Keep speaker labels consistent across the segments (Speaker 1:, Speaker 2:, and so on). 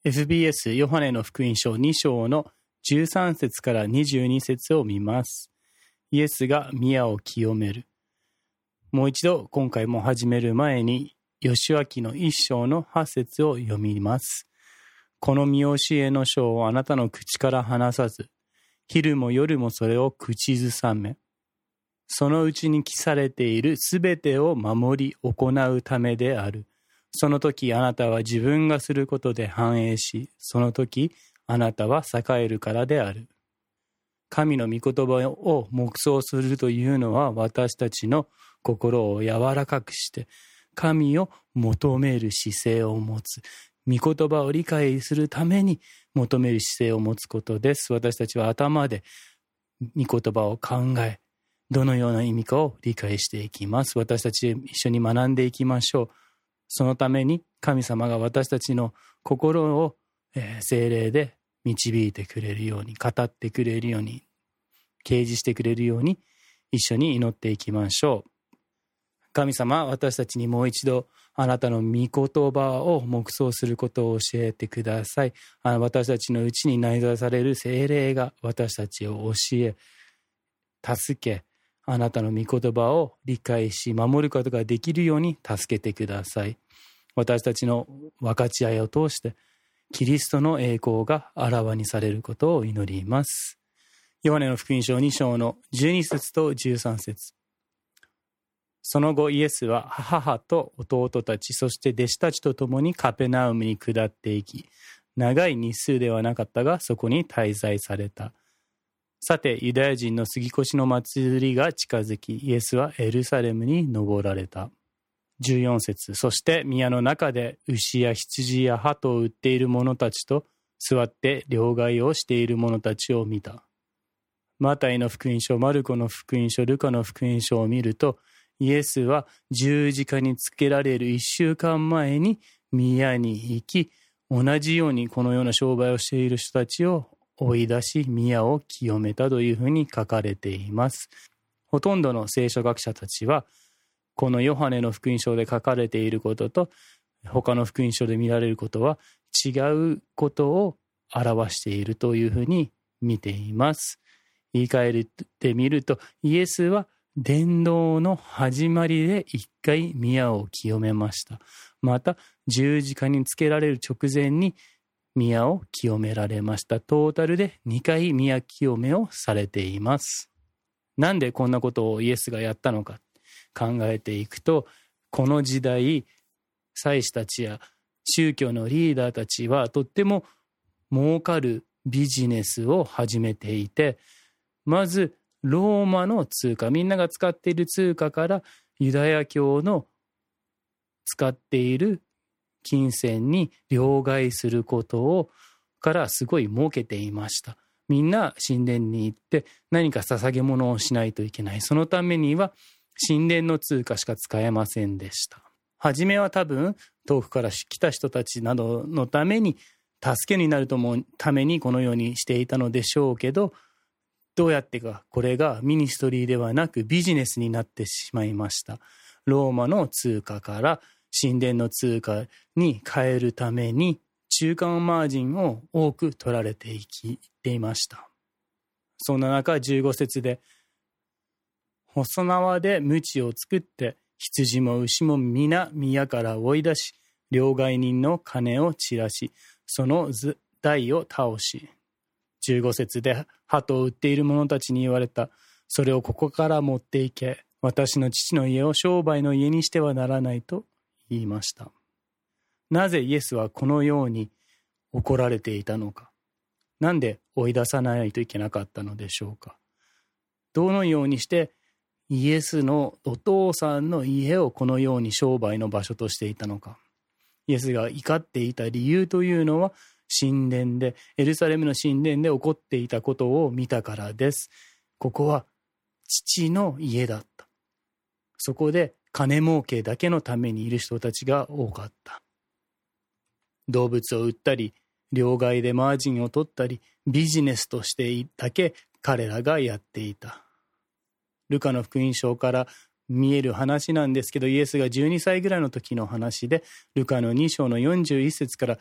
Speaker 1: FBS ヨハネの福音書2章の13節から22節を見ます。イエスが宮を清める。もう一度今回も始める前に義明の1章の8節を読みます。この見教えの書をあなたの口から離さず、昼も夜もそれを口ずさめ、そのうちに記されているすべてを守り行うためである。その時あなたは自分がすることで繁栄し、その時あなたは栄えるからである。神の御言葉を黙想するというのは、私たちの心を柔らかくして神を求める姿勢を持つ。御言葉を理解するために求める姿勢を持つことです。私たちは頭で御言葉を考え、どのような意味かを理解していきます。私たち一緒に学んでいきましょう。そのために神様が私たちの心を聖霊で導いてくれるように、語ってくれるように、啓示してくれるように一緒に祈っていきましょう。神様、私たちにもう一度あなたの御言葉を黙想することを教えてください。私たちのうちに内在される聖霊が私たちを教え、助け、あなたの御言葉を理解し守ることができるように助けてください。私たちの分かち合いを通してキリストの栄光があらわにされることを祈ります。ヨハネの福音書2章の12節と13節。その後イエスは母と弟たち、そして弟子たちと共にカペナウムに下っていき、長い日数ではなかったがそこに滞在された。さてユダヤ人の杉越の祭りが近づき、イエスはエルサレムに登られた。14節。そして宮の中で牛や羊や鳩を売っている者たちと座って両替をしている者たちを見た。マタイの福音書、マルコの福音書、ルカの福音書を見ると、イエスは十字架につけられる1週間前に宮に行き、同じようにこのような商売をしている人たちを追い出し、宮を清めたというふうに書かれています。ほとんどの聖書学者たちは、このヨハネの福音書で書かれていることと他の福音書で見られることは違うことを表しているというふうに見ています。言い換えてみると、イエスは伝道の始まりで一回宮を清めました。また十字架につけられる直前に宮を清められました。トータルで2回宮清めをされています。なんでこんなことをイエスがやったのか考えていくと、この時代祭司たちや宗教のリーダーたちはとっても儲かるビジネスを始めていて、まずローマの通貨、みんなが使っている通貨からユダヤ教の使っている金銭に両替することをからすごい儲けていました。みんな神殿に行って何か捧げ物をしないといけない。そのためには神殿の通貨しか使えませんでした。はじめは多分遠くから来た人たちなどのために助けになると思うためにこのようにしていたのでしょうけど、どうやってかこれがミニストリーではなくビジネスになってしまいました。ローマの通貨から神殿の通貨に変えるために中間マージンを多く取られていっていました。そんな中15節で、細縄で鞭を作って羊も牛も皆宮から追い出し、両替人の金を散らし、その台を倒し、15節で鳩を売っている者たちに言われた。それをここから持っていけ。私の父の家を商売の家にしてはならないと言いました。なぜイエスはこのように怒られていたのか。なんで追い出さないといけなかったのでしょうか。どのようにしてイエスのお父さんの家をこのように商売の場所としていたのか。イエスが怒っていた理由というのは、神殿でエルサレムの神殿で起こっていたことを見たからです。ここは父の家だった。そこで金儲けだけのためにいる人たちが多かった。動物を売ったり、両替でマージンを取ったり、ビジネスとしてだけ彼らがやっていた。ルカの福音書から見える話なんですけど、イエスが12歳ぐらいの時の話で、ルカの2章の41節から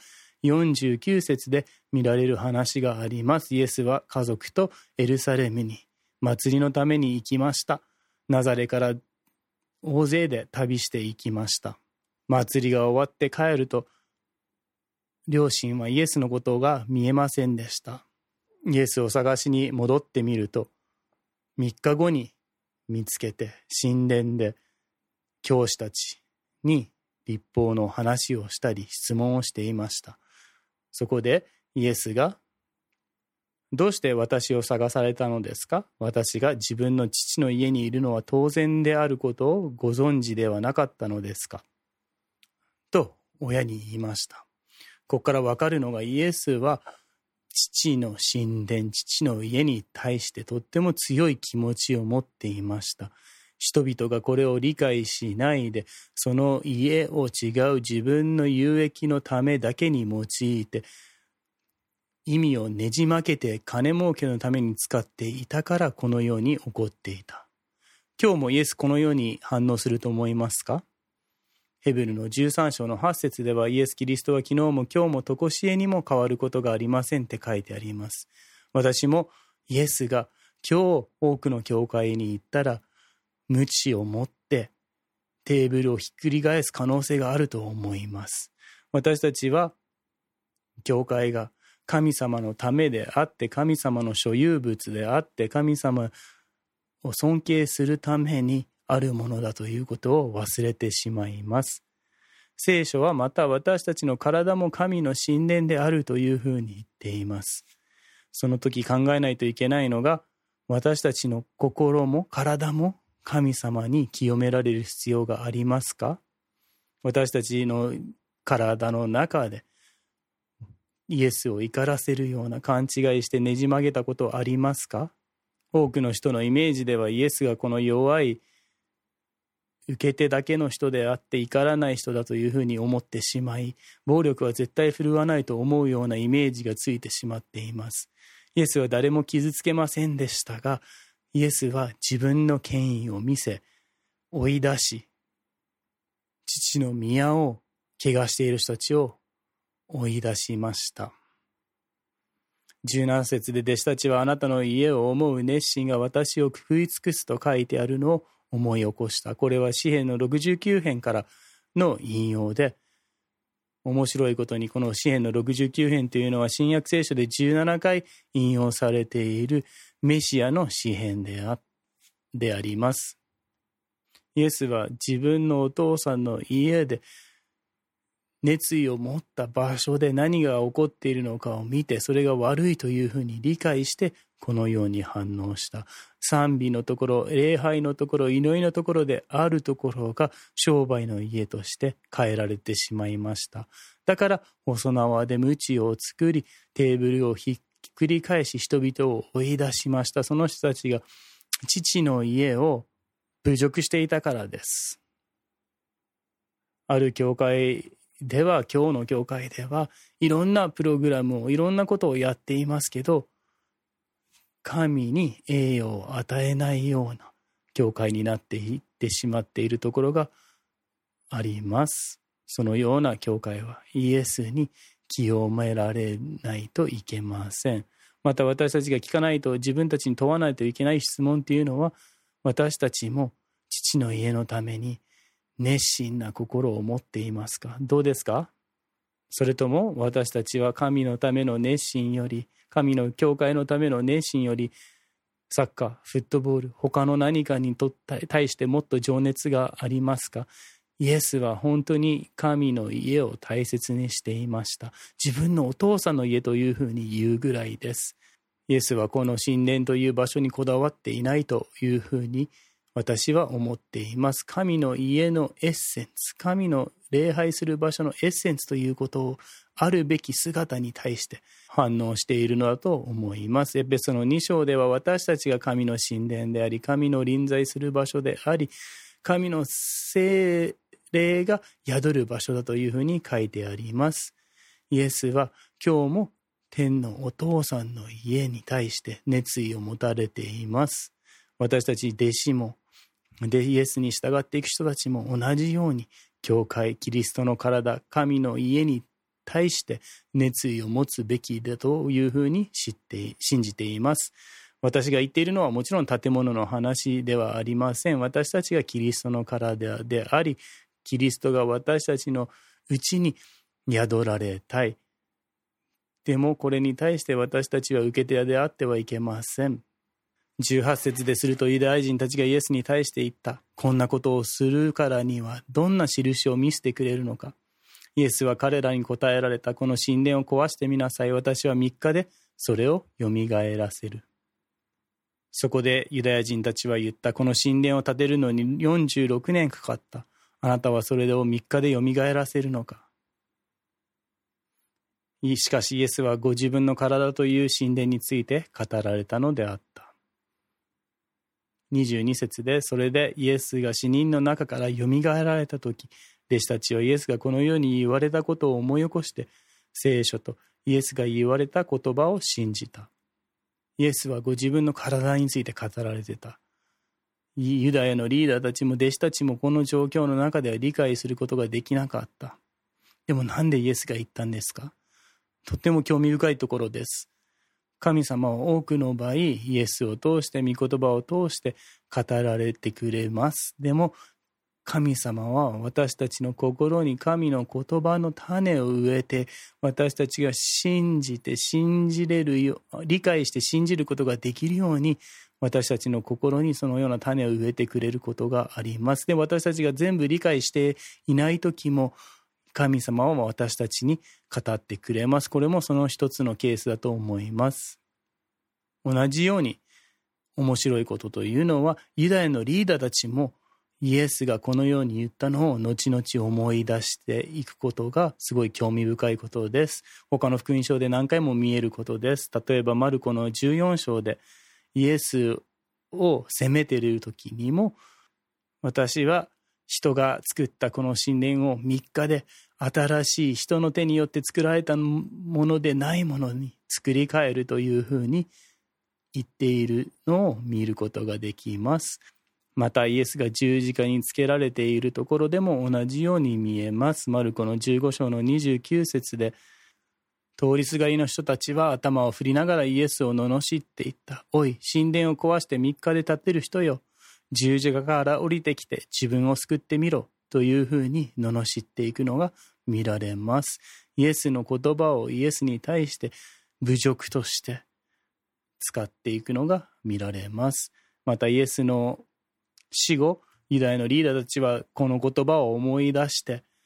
Speaker 1: 49節で見られる話があります。イエスは家族とエルサレムに祭りのために行きました。ナザレから大勢で旅して行きました。祭りが終わって帰ると、両親はイエスのことが見えませんでした。イエスを探しに戻ってみると、3日後に見つけて神殿で教師たちに律法の話をしたり質問をしていました。そこでイエスが、どうして私を探されたのですか？私が自分の父の家にいるのは当然であることをご存知ではなかったのですか？と親に言いました。ここからわかるのが、イエスは父の神殿、父の家に対してとっても強い気持ちを持っていました。人々がこれを理解しないで、その家を違う自分の有益のためだけに用いて、意味をねじ曲げて金儲けのために使っていたから、このように起こっていた。今日もイエスこのように反応すると思いますか？ヘブルの13章の8節では、イエス・キリストは昨日も今日も常しえにも変わることがありませんって書いてあります。私もイエスが今日多くの教会に行ったら、鞭を持ってテーブルをひっくり返す可能性があると思います。私たちは教会が神様のためであって、神様の所有物であって、神様を尊敬するためにあるものだということを忘れてしまいます。聖書はまた私たちの体も神の神殿であるというふうに言っています。その時考えないといけないのが、私たちの心も体も神様に清められる必要がありますか？私たちの体の中でイエスを怒らせるような勘違いしてねじ曲げたことありますか？多くの人のイメージでは、イエスがこの弱い受け手だけの人であって怒らない人だというふうに思ってしまい、暴力は絶対振るわないと思うようなイメージがついてしまっています。イエスは誰も傷つけませんでしたが、イエスは自分の権威を見せ、追い出し、父の宮を汚している人たちを追い出しました。17節で、弟子たちはあなたの家を思う熱心が私を食い尽くすと書いてあるのを思い起こした。これは詩編の69編からの引用で、面白いことにこの詩編の69編というのは新約聖書で17回引用されているメシアの詩編であります。イエスは自分のお父さんの家で熱意を持った場所で何が起こっているのかを見て、それが悪いというふうに理解してこのように反応した。賛美のところ、礼拝のところ、祈りのところであるところが商売の家として変えられてしまいました。だから細縄で鞭を作り、テーブルをひっくり返し人々を追い出しました。その人たちが父の家を侮辱していたからです。ある教会では、今日の教会ではいろんなプログラムを、いろんなことをやっていますけど、神に栄誉を与えないような教会になっていってしまっているところがあります。そのような教会はイエスに清められないといけません。また私たちが聞かないと、自分たちに問わないといけない質問というのは、私たちも父の家のために熱心な心を持っていますか？どうですか？それとも私たちは神のための熱心より、神の教会のための熱心より、サッカー、フットボール、他の何かに対してもっと情熱がありますか？イエスは本当に神の家を大切にしていました。自分のお父さんの家というふうに言うぐらいです。イエスはこの神殿という場所にこだわっていないというふうに私は思っています。神の家のエッセンス、神の礼拝する場所のエッセンスということを、あるべき姿に対して反応しているのだと思います。エペソの2章では、私たちが神の神殿であり、神の臨在する場所であり、神の聖霊が宿る場所だというふうに書いてあります。イエスは今日も天のお父さんの家に対して熱意を持たれています。私たち弟子もイエスに従っていく人たちも同じように、教会、キリストの体、神の家に対して熱意を持つべきだというふうに信じています。私が言っているのはもちろん建物の話ではありません。私たちがキリストの体であり、キリストが私たちのうちに宿られたい。でもこれに対して私たちは受け手であってはいけません。18節でするとユダヤ人たちがイエスに対して言った。こんなことをするからにはどんな印を見せてくれるのか。イエスは彼らに答えられた。この神殿を壊してみなさい。私は3日でそれをよみがえらせる。そこでユダヤ人たちは言った。この神殿を建てるのに46年かかった。あなたはそれを3日でよみがえらせるのか。しかしイエスはご自分の体という神殿について語られたのであった。22節で、それでイエスが死人の中からよみがえられたとき、弟子たちはイエスがこのように言われたことを思い起こして、聖書とイエスが言われた言葉を信じた。イエスはご自分の体について語られてた。ユダヤのリーダーたちも弟子たちもこの状況の中では理解することができなかった。でもなんでイエスが言ったんですか？とても興味深いところです。神様は多くの場合、イエスを通して、御言葉を通して語られてくれます。でも、神様は私たちの心に神の言葉の種を植えて、私たちが信じて信じれるよ、理解して信じることができるように、私たちの心にそのような種を植えてくれることがあります。で、私たちが全部理解していないときも、神様は私たちに語ってくれます。これもその一つのケースだと思います。同じように面白いことというのは、ユダヤのリーダーたちもイエスがこのように言ったのを後々思い出していくことがすごい興味深いことです。他の福音書で何回も見えることです。例えばマルコの14章でイエスを責めている時にも、私は人が作ったこの神殿を3日で新しい人の手によって作られたものでないものに作り変えるというふうに言っているのを見ることができます。またイエスが十字架につけられているところでも同じように見えます。マルコの15章の29節で、通りすがりの人たちは頭を振りながらイエスを罵っていった。おい、神殿を壊して3日で建てる人よ。十字架から降りてきて自分を救ってみろというふうに罵っていくのが見られます。イエスの言葉をイエスに対して侮辱として使っていくのが見られます。またイエスの死後、ユダヤのリーダーたちはこの言葉を思い出して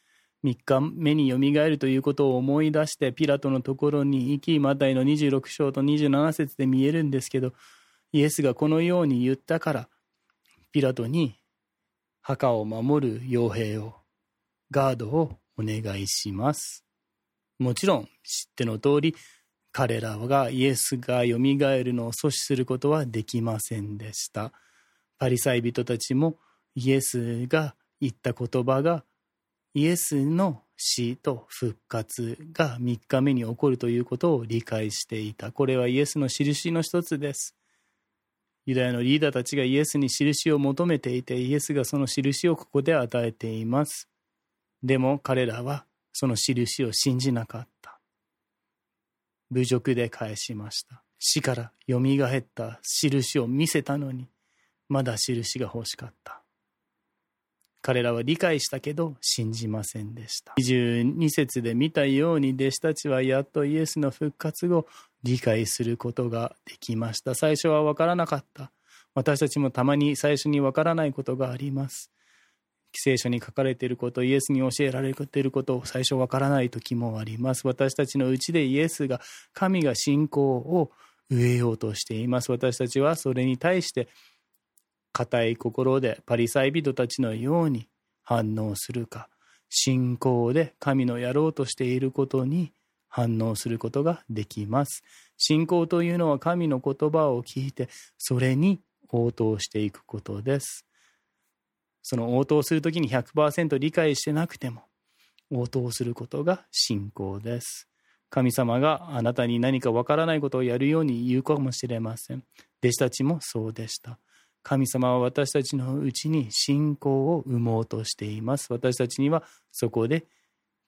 Speaker 1: 、3日目によみがえるということを思い出してピラトのところに行き、マタイの26章と27節で見えるんですけど、イエスがこのように言ったからピラトに墓を守る傭兵を、ガードをお願いします。もちろん知っての通り、彼らがイエスがよみがえるのを阻止することはできませんでした。パリサイ人たちもイエスが言った言葉がイエスの死と復活が3日目に起こるということを理解していた。これはイエスの印の一つです。ユダヤのリーダーたちがイエスに印を求めていて、イエスがその印をここで与えています。でも彼らはその印を信じなかった。侮辱で返しました。死からよみがえった印を見せたのに、まだ印が欲しかった。彼らは理解したけど信じませんでした。22節で見たように、弟子たちはやっとイエスの復活後理解することができました。最初は分からなかった。私たちもたまに最初に分からないことがあります。聖書に書かれていること、イエスに教えられていることを最初分からない時もあります。私たちのうちでイエスが、神が信仰を植えようとしています。私たちはそれに対して固い心でパリサイ人たちのように反応するか、信仰で神のやろうとしていることに反応することができます。信仰というのは神の言葉を聞いてそれに応答していくことです。その応答するときに 100% 理解してなくても応答することが信仰です。神様があなたに何かわからないことをやるように言うかもしれません。弟子たちもそうでした。神様は私たちのうちに信仰を生もうとしています。私たちにはそこで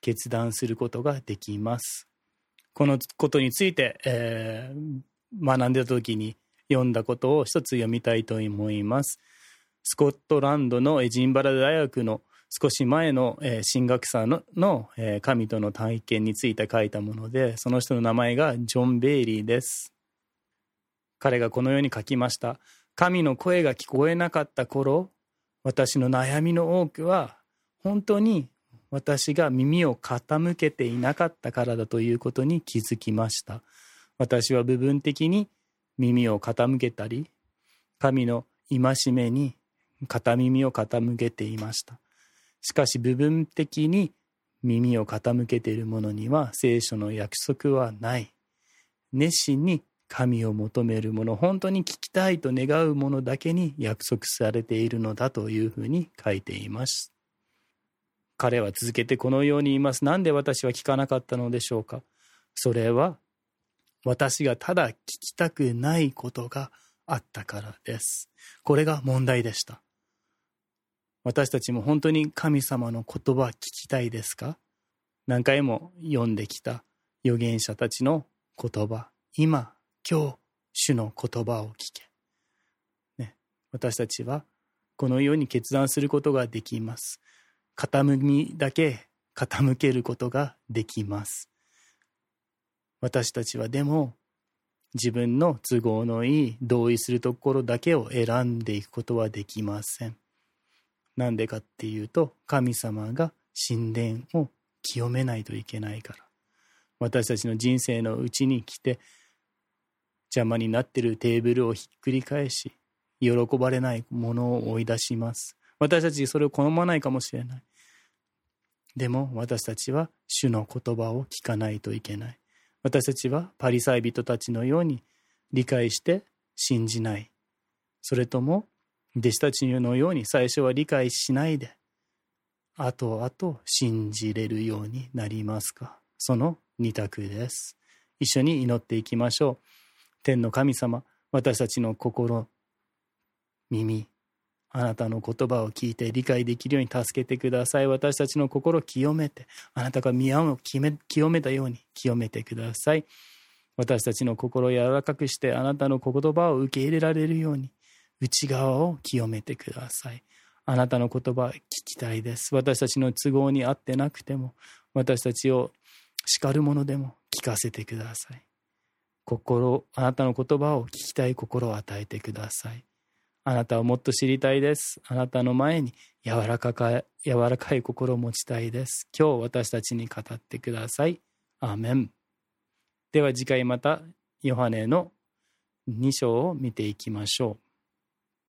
Speaker 1: 決断することができます。このことについて、学んでた時に読んだことを一つ読みたいと思います。スコットランドのエジンバラ大学の少し前の神学者の神との体験について書いたもので、その人の名前がジョン・ベイリーです。彼がこのように書きました。神の声が聞こえなかった頃、私の悩みの多くは本当に私が耳を傾けていなかったからだということに気づきました。私は部分的に耳を傾けたり、神の戒めに片耳を傾けていました。しかし部分的に耳を傾けている者には聖書の約束はない。熱心に神を求める者、本当に聞きたいと願う者だけに約束されているのだというふうに書いています。彼は続けてこのように言います。なんで私は聞かなかったのでしょうか。それは私がただ聞きたくないことがあったからです。これが問題でした。私たちも本当に神様の言葉聞きたいですか？何回も読んできた預言者たちの言葉、今日主の言葉を聞け、ね、私たちはこのように決断することができます。片耳だけ傾けることができます。私たちはでも自分の都合のいい同意するところだけを選んでいくことはできません。なんでかっていうと、神様が神殿を清めないといけないから。私たちの人生のうちに来て邪魔になっているテーブルをひっくり返し、喜ばれないものを追い出します。私たちそれを好まないかもしれない。でも私たちは主の言葉を聞かないといけない。私たちはパリサイ人たちのように理解して信じない。それとも弟子たちのように最初は理解しないで後々信じれるようになりますか。その二択です。一緒に祈っていきましょう。天の神様、私たちの心、耳、あなたの言葉を聞いて理解できるように助けてください。私たちの心を清めて、あなたが宮を清めたように清めてください。私たちの心を柔らかくして、あなたの言葉を受け入れられるように内側を清めてください。あなたの言葉聞きたいです。私たちの都合に合ってなくても、私たちを叱るものでも聞かせてください。あなたの言葉を聞きたい心を与えてください。あなたをもっと知りたいです。あなたの前に柔らかい心を持ちたいです。今日私たちに語ってください。アーメン。では次回またヨハネの2章を見ていきましょう。